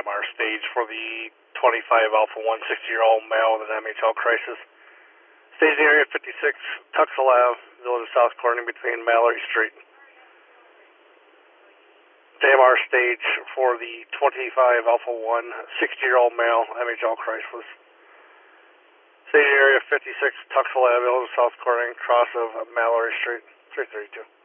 AMR stage for the 25 Alpha 1 60-year-old male with an MHL crisis. Staging area 56, Tuxel Ave, Village of South Corning between Mallory Street. AMR stage for the 25 Alpha 1 60-year-old male MHL crisis. Staging area 56, Tuxel Ave, Village of South Corning, cross of Mallory Street, 332.